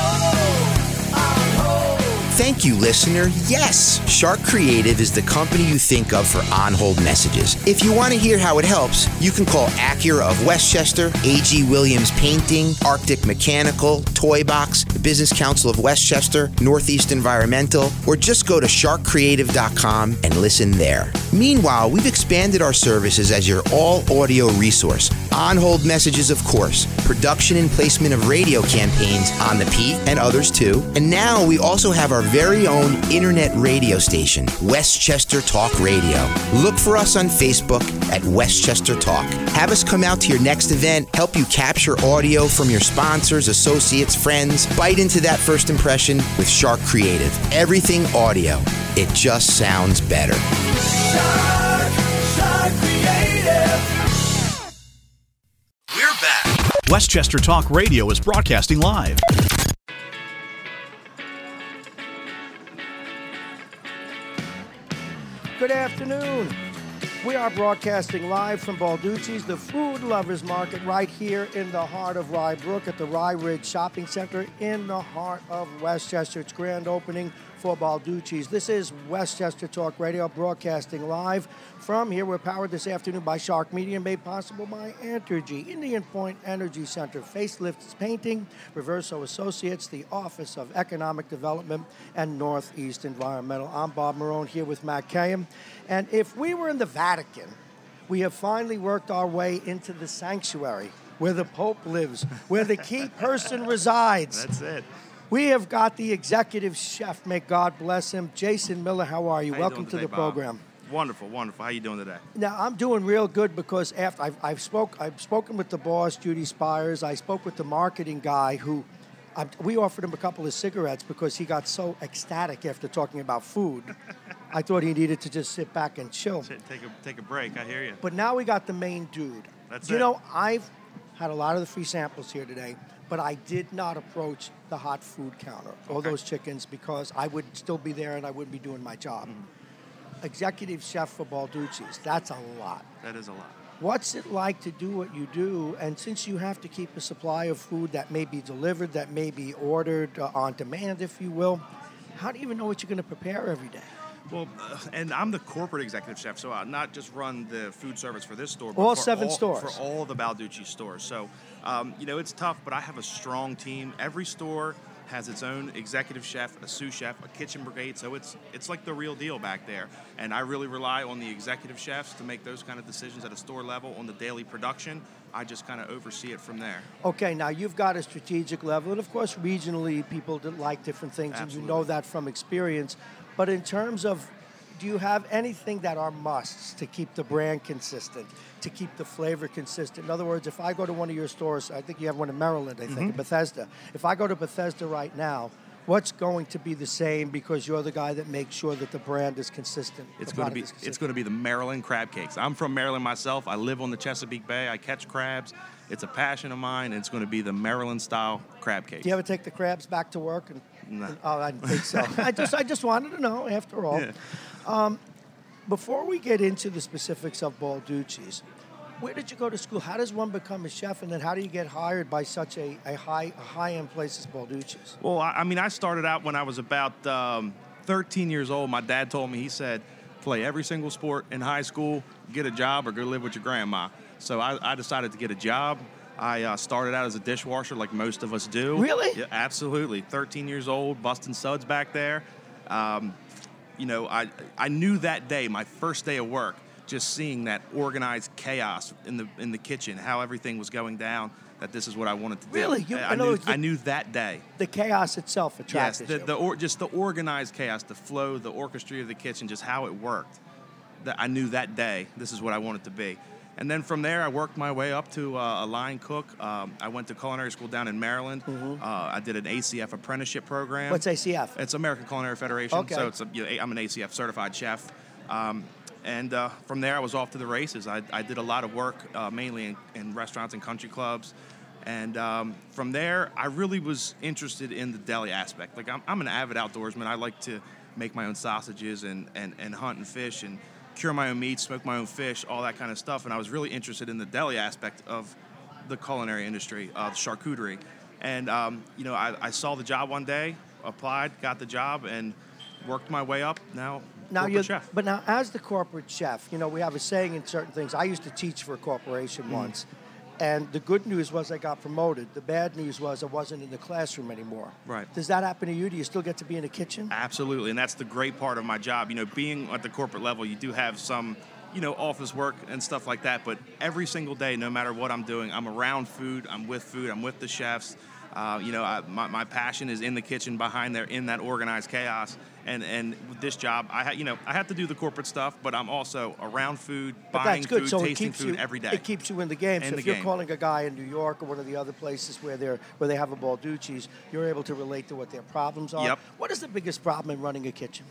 on hold. Thank you, listener. Yes, Shark Creative is the company you think of for on-hold messages. If you want to hear how it helps, you can call Acura of Westchester, A G Williams Painting, Arctic Mechanical, Toy Box, the Business Council of Westchester, Northeast Environmental, or just go to shark creative dot com and listen there. Meanwhile, we've expanded our services as your all-audio resource. On-hold messages, of course, production and placement of radio campaigns on the Peak and others too. And now we also have our very own internet radio station, Westchester Talk Radio. Look for us on Facebook at Westchester Talk. Have us come out to your next event, help you capture audio from your sponsors, associates, friends. Bite into that first impression with Shark Creative. Everything audio. It just sounds better. Shark, Shark Creative. We're back. Westchester Talk Radio is broadcasting live. Good afternoon. We are broadcasting live from Balducci's, the Food Lovers Market, right here in the heart of Rye Brook at the Rye Ridge Shopping Center in the heart of Westchester. It's grand opening for Balducci's. This is Westchester Talk Radio, broadcasting live from here. We're powered this afternoon by Shark Media, made possible by Entergy, Indian Point Energy Center, Facelifts Painting, Reverso Associates, the Office of Economic Development, and Northeast Environmental. I'm Bob Marone here with Matt Cahan. And if we were in the Vatican, we have finally worked our way into the sanctuary where the Pope lives, where the key person resides. That's it. We have got the executive chef, may God bless him, Jason Miller. How are you? How you Welcome doing to today, the Bob? program. Wonderful, wonderful. How you doing today? Now, I'm doing real good because after I've, I've spoke, I've spoken with the boss, Judy Spires. I spoke with the marketing guy who, I, we offered him a couple of cigarettes because he got so ecstatic after talking about food. I thought he needed to just sit back and chill. Take a take a break. I hear you. But now we got the main dude. That's you it. know, I've had a lot of the free samples here today, but I did not approach the hot food counter, all Okay. those chickens, because I would still be there and I wouldn't be doing my job. Mm-hmm. Executive chef for Balducci's, that's a lot. That is a lot. What's it like to do what you do? And since you have to keep a supply of food that may be delivered, that may be ordered uh, on demand, if you will, how do you even know what you're going to prepare every day? Well, uh, and I'm the corporate executive chef, so I not just run the food service for this store, but All for seven all, stores. for all the Balducci stores. So, um, you know, it's tough, but I have a strong team. Every store has its own executive chef, a sous chef, a kitchen brigade. So it's it's like the real deal back there. And I really rely on the executive chefs to make those kind of decisions at a store level on the daily production. I just kind of oversee it from there. Okay, now you've got a strategic level, and of course, regionally, people that like different things, Absolutely. and you know that from experience. But in terms of, do you have anything that are musts to keep the brand consistent, to keep the flavor consistent? In other words, if I go to one of your stores, I think you have one in Maryland, I think, Mm-hmm. in Bethesda. If I go to Bethesda right now, what's going to be the same because you're the guy that makes sure that the brand is consistent? It's the going to product be is consistent? it's going to be the Maryland crab cakes. I'm from Maryland myself. I live on the Chesapeake Bay. I catch crabs. It's a passion of mine. And it's going to be the Maryland style crab cakes. Do you ever take the crabs back to work? And, No. and- oh, I didn't think so. I just, I just wanted to know. After all, Yeah. um, before we get into the specifics of Balducci's, where did you go to school? How does one become a chef, and then how do you get hired by such a, a high a high end place as Balducci's? Well, I, I mean, I started out when I was about um, thirteen years old. My dad told me, he said, play every single sport in high school, get a job, or go live with your grandma. So I, I decided to get a job. I uh, started out as a dishwasher like most of us do. Really? Yeah, absolutely. thirteen years old, busting suds back there. Um, you know, I I knew that day, my first day of work, just seeing that organized chaos in the in the kitchen, how everything was going down, that this is what I wanted to do. Really? You- I, I in other knew, words, the- I knew that day. The chaos itself Yes, attracted the, you. the or, just the organized chaos, the flow, the orchestra of the kitchen, just how it worked. That I knew that day, this is what I wanted to be. And then from there, I worked my way up to uh, a line cook. Um, I went to culinary school down in Maryland. Uh, I did an A C F apprenticeship program. What's A C F? It's American Culinary Federation. Okay. So it's a, you know, I'm an A C F certified chef. Um, and uh, from there, I was off to the races. I, I did a lot of work, uh, mainly in, in restaurants and country clubs. And um, from there, I really was interested in the deli aspect. Like, I'm, I'm an avid outdoorsman. I like to make my own sausages and, and, and hunt and fish and cure my own meat, smoke my own fish, all that kind of stuff. And I was really interested in the deli aspect of the culinary industry, uh, the charcuterie. And, um, you know, I, I saw the job one day, applied, got the job, and worked my way up. Now, Now corporate you're, chef. but now as the corporate chef, you know, we have a saying in certain things. I used to teach for a corporation Mm. once, and the good news was I got promoted. The bad news was I wasn't in the classroom anymore. Right. Does that happen to you? Do you still get to be in the kitchen? Absolutely, and that's the great part of my job. You know, being at the corporate level, you do have some, you know, office work and stuff like that, but every single day, no matter what I'm doing, I'm around food, I'm with food, I'm with the chefs. Uh, you know, I, my, my passion is in the kitchen behind there, in that organized chaos. And and with this job, I ha- you know I have to do the corporate stuff, but I'm also around food, But buying that's good. food, so it tasting keeps food you, every day. It keeps you in the game. In so the if you're game. calling a guy in New York or one of the other places where they're where they have a Balducci's, you're able to relate to what their problems are. Yep. What is the biggest problem in running a kitchen?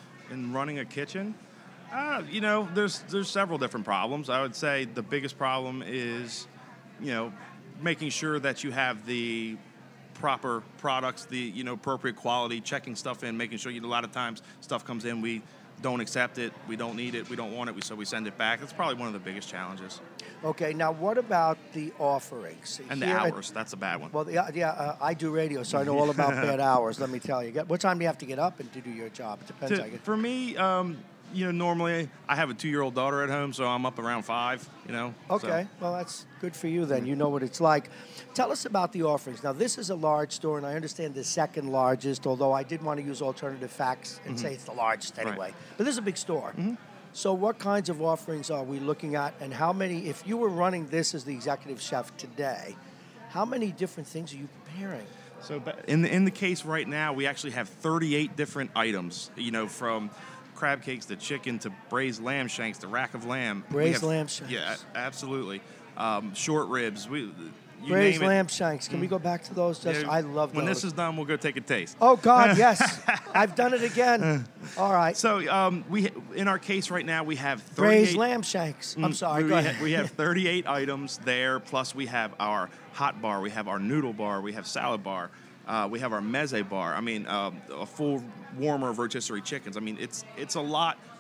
In running a kitchen, uh, you know, there's there's several different problems. I would say the biggest problem is, you know, making sure that you have the proper products, the you know appropriate quality, checking stuff in, making sure you. A lot of times stuff comes in, we don't accept it, we don't need it, we don't want it, we, so we send it back. That's probably one of the biggest challenges. Okay, now what about the offerings? And the Here at- hours, that's a bad one. Well, yeah, yeah uh, I do radio, so I know all about bad hours. Let me tell you. What time do you have to get up and to do your job? It depends. To- I guess. for me, um, you know, normally I have a two-year-old daughter at home, so I'm up around five. You know. Okay, so. well, that's good for you then. You know what it's like. Tell us about the offerings. Now, this is a large store, and I understand the second largest, although I did want to use alternative facts and say it's the largest anyway. Right. But this is a big store. So what kinds of offerings are we looking at, and how many, if you were running this as the executive chef today, how many different things are you preparing? So ba- in the, in the case right now, we actually have thirty-eight different items, you know, from crab cakes to chicken to braised lamb shanks to rack of lamb. We Braised have- lamb shanks. Yeah, a- absolutely. Um, short ribs. We, you Braised name it. lamb shanks. Can we go back to those? Just, Yeah, I love those. When this is done, we'll go take a taste. Oh, God, yes. I've done it again. All right. So um, we, in our case right now, we have Braised thirty-eight. lamb shanks. I'm Mm, sorry. We, Go we ahead. ha- we have thirty-eight items there, plus we have our hot bar, we have our noodle bar, we have salad bar, uh, we have our meze bar. I mean, um, a full warmer of rotisserie chickens. I mean, it's it's a lot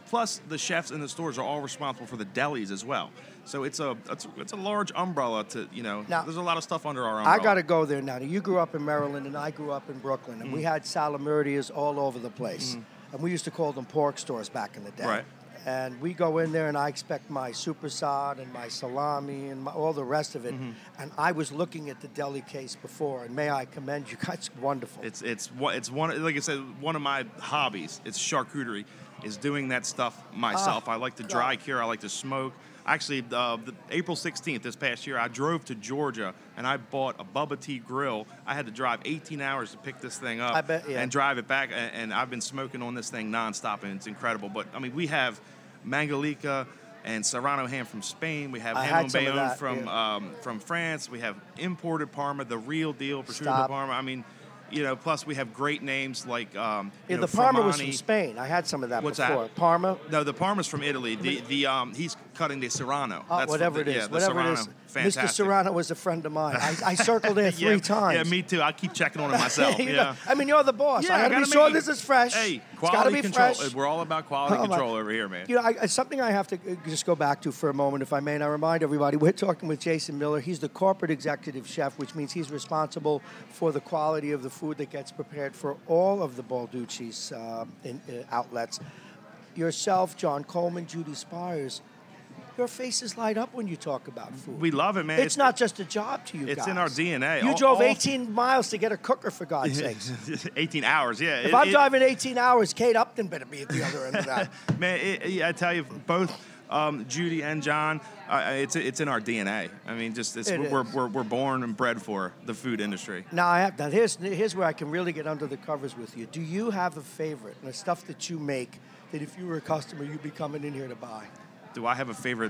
Plus, the chefs in the stores are all responsible for the delis as well. So it's a it's, it's a large umbrella to, you know, Now, there's a lot of stuff under our umbrella. I got to go there now. You grew up in Maryland, and I grew up in Brooklyn, and Mm. we had Salamurdias all over the place. Mm. And we used to call them pork stores back in the day. Right. And we go in there, and I expect my supersad and my salami and my, all the rest of it. Mhm. And I was looking at the deli case before, and may I commend you guys? It's wonderful. It's it's one it's one like I said, one of my hobbies. It's charcuterie, is doing that stuff myself. Ah, I like to dry cure. I like to smoke. Actually, uh, the April sixteenth this past year, I drove to Georgia and I bought a Bubba Tea grill. I had to drive eighteen hours to pick this thing up I bet, yeah. and drive it back. And, and I've been smoking on this thing nonstop, and it's incredible. But I mean, we have Mangalica and Serrano ham from Spain. We have I ham had on some of Bayonne that, from yeah. um, from France. We have imported Parma, the real deal, prosciutto Stop. di Parma. I mean, you know, plus we have great names like um, Yeah, you know, the Parma was from Formani. Spain. I had some of that What's before. that? Parma? No, the Parma's from Italy. The the um he's cutting the Serrano. Uh, That's whatever the, it is. Yeah, the whatever Serrano. it is. Fantastic. Mister Serrano was a friend of mine. I, I circled there three yeah, times. Yeah, me too. I keep checking on it myself. You yeah. know, I mean, you're the boss. Yeah, I gotta, gotta be sure make- this is fresh. Hey, It's gotta quality be control. fresh. We're all about quality Oh, my- control over here, man. You know, I, I- something I have to uh, just go back to for a moment, if I may. And I remind everybody, we're talking with Jason Miller. He's the corporate executive chef, which means he's responsible for the quality of the food that gets prepared for all of the Balducci's uh, in, uh, outlets. Yourself, John Coleman, Judy Spires, your faces light up when you talk about food. We love it, man. It's, not just a job to you It's guys. in our D N A. You All- drove all- eighteen miles to get a cooker, for God's sakes. eighteen hours, yeah. If It- I'm it- driving eighteen hours, Kate Upton better be at the other end of that. Man, it, it- I tell you, both um, Judy and John, uh, it's it's in our D N A. I mean, just it's, It we're, is. we're we're born and bred for the food industry. Now I have. Now here's here's where I can really get under the covers with you. Do you have a favorite? The stuff that you make that if you were a customer, you'd be coming in here to buy. Do I have a favorite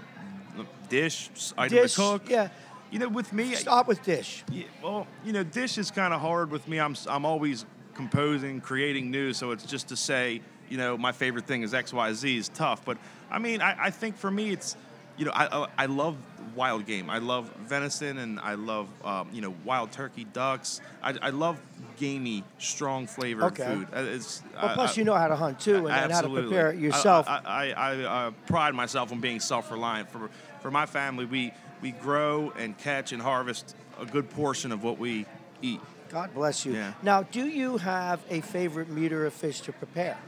dish, item Dish, to cook? yeah. You know, with me, Start with dish. Yeah, well, you know, dish is kind of hard with me. I'm I'm always composing, creating new, so it's just to say, you know, my favorite thing is X, Y, Z is tough. But I mean, I, I think for me, it's, you know, I I- I love wild game. I love venison, and I love um, you know, wild turkey, ducks. I, I love gamey, strong flavored Okay. food. Uh, It's, Well, I- plus I- you know how to hunt too, and, and how to Absolutely. prepare it yourself. I, I, I, I uh, pride myself on being self-reliant. For for my family, we we grow and catch and harvest a good portion of what we eat. God bless you. Yeah. Now, do you have a favorite meat or a fish to prepare,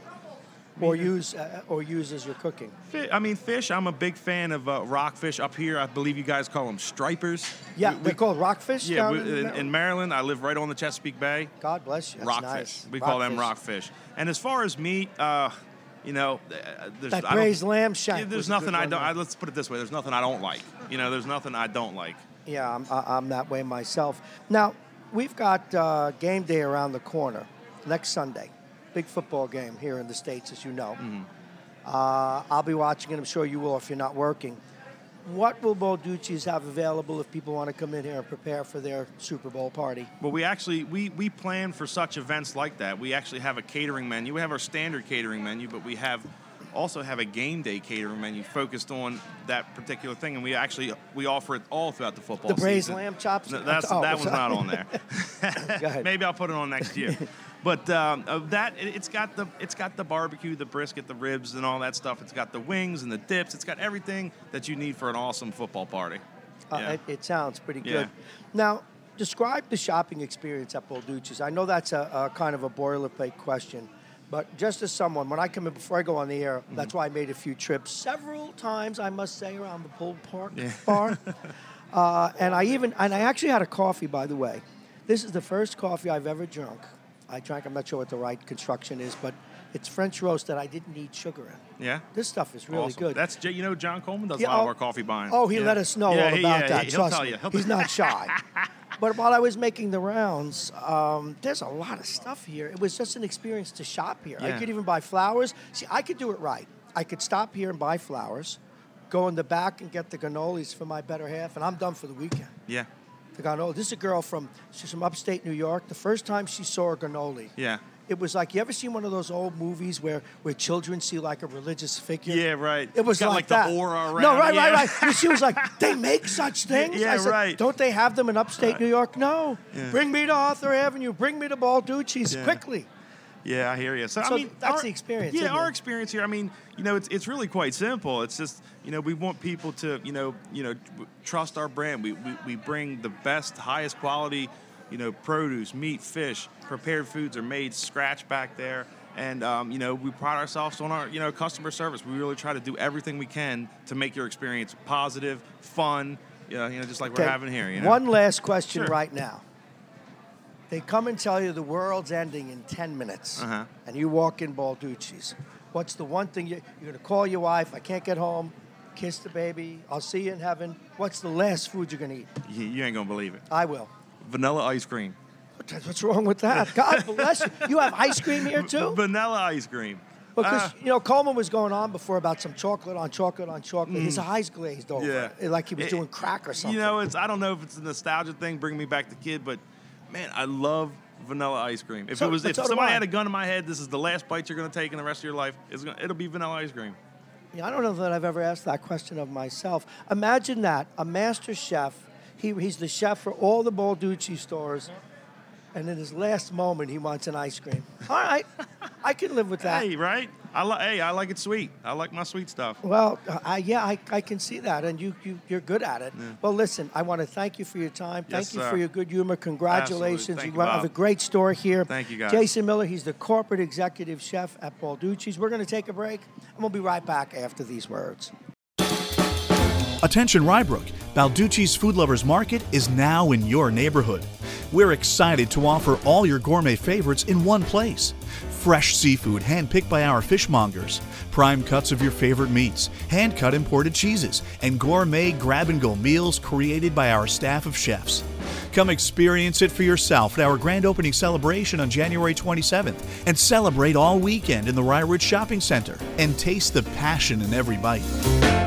or use uh, or use as you're cooking? Fi- I mean, fish. I'm a big fan of uh, rockfish. Up here, I believe you guys call them stripers. Yeah, We- they're called rockfish. Yeah, down we, in in, Maryland? in Maryland, I live right on the Chesapeake Bay. God bless you. That's Rockfish. nice. We call them Rockfish. rockfish. And as far as meat, uh, you know, uh, there's That I don't- braised lamb shank Yeah, there's was a nothing good I one, don't. though. I, let's put it this way: there's nothing I don't like. You know, there's nothing I don't like. Yeah, I'm, I- I'm that way myself. Now, we've got uh, game day around the corner next Sunday. Big football game here in the States, as you know. Mm-hmm. Uh, I'll be watching it. I'm sure you will if you're not working. What will Balducci's have available if people want to come in here and prepare for their Super Bowl party? Well, we actually we we plan for such events like that. We actually have a catering menu. We have our standard catering menu, but we have also have a game day catering menu focused on that particular thing, and we actually we offer it all throughout the football The braised season. lamb chops? No, that's Oh, that one's sorry. not on there. Go ahead. Maybe I'll put it on next year. But um, uh, that it, it's got the it's got the barbecue, the brisket, the ribs, and all that stuff. It's got the wings and the dips. It's got everything that you need for an awesome football party. Uh, Yeah. it, it sounds pretty Yeah. good. Now, describe the shopping experience at Balducci's. I know that's a, a kind of a boilerplate question, but just as someone, when I come in, before I go on the air, Mm-hmm. that's why I made a few trips, several times, I must say, around the Pulled Pork Yeah. bar. uh, and I even, and I actually had a coffee, by the way. This is the first coffee I've ever drunk. I drank, I'm not sure what the right construction is, but it's French roast that I didn't need sugar in. Yeah. This stuff is really Awesome. good. That's J- you know John Coleman does Yeah, a lot of oh, our coffee buying. Oh, he Yeah. let us know Yeah, all he- about yeah, that. he- Trust He'll tell me. you. He'll He's tell- not shy. But while I was making the rounds, um, there's a lot of stuff here. It was just an experience to shop here. I Yeah. could even buy flowers. See, I could do it right. I could stop here and buy flowers, go in the back and get the cannolis for my better half, and I'm done for the weekend. Yeah. The cannoli. This is a girl from she's from upstate New York. The first time she saw a cannoli, Yeah. it was like, you ever seen one of those old movies where, where children see like a religious figure? Yeah, right. It was Got, like, like, that. the aura around No, right, it, right, yeah. right. And she was like, they make such things? Yeah, I said, right. don't they have them in upstate New York? No. Yeah. Bring me to Arthur Avenue. Bring me to Balducci's Yeah. quickly. Yeah, I hear you. So, So I mean, that's our- the experience, Yeah, isn't our it? experience here. I mean, you know, it's it's really quite simple. It's just, you know, we want people to, you know, you know, w- trust our brand. We, we we bring the best, highest quality, you know, produce, meat, fish, prepared foods are made scratch back there, and um, you know, we pride ourselves on our, you know, customer service. We really try to do everything we can to make your experience positive, fun. Yeah, you know, just like Okay, we're having here. You know? One last question Sure. right now. They come and tell you the world's ending in ten minutes, Uh-huh. and you walk in Balducci's. What's the one thing you, you're going to call your wife? I can't get home. Kiss the baby. I'll see you in heaven. What's the last food you're going to eat? You, you ain't gonna believe it. I will. Vanilla ice cream. What- What's wrong with that? God bless you. You have ice cream here too? Vanilla ice cream. Because Ah. you know Coleman was going on before about some chocolate on chocolate on chocolate. His eyes glazed over, Mm. Yeah. like he was It- doing crack or something. You know, it's I don't know if it's a nostalgia thing, bringing me back to kid, but man, I love vanilla ice cream. If So- it was, but if so do somebody I. had a gun in my head, this is the last bite you're gonna take in the rest of your life. It's gonna, it'll be vanilla ice cream. Yeah, I don't know that I've ever asked that question of myself. Imagine that a master chef. He, he's the chef for all the Balducci stores, and in his last moment, he wants an ice cream. All right, I can live with that. Hey, right? I like. Hey, I like it sweet. I like my sweet stuff. Well, I, yeah, I, I can see that, and you, you, you're good at it. Well, listen, I want to thank you for your time. Thank Yes, you sir. for your good humor. Congratulations. Absolutely. Thank you you, have a Bob. great store here. Thank you, guys. Jason Miller, he's the corporate executive chef at Balducci's. We're going to take a break, and we'll be right back after these words. Attention Rybrook, Balducci's Food Lovers Market is now in your neighborhood. We're excited to offer all your gourmet favorites in one place. Fresh seafood handpicked by our fishmongers, prime cuts of your favorite meats, hand-cut imported cheeses, and gourmet grab-and-go meals created by our staff of chefs. Come experience it for yourself at our grand opening celebration on January twenty-seventh and celebrate all weekend in the Rye Ridge Shopping Center and taste the passion in every bite.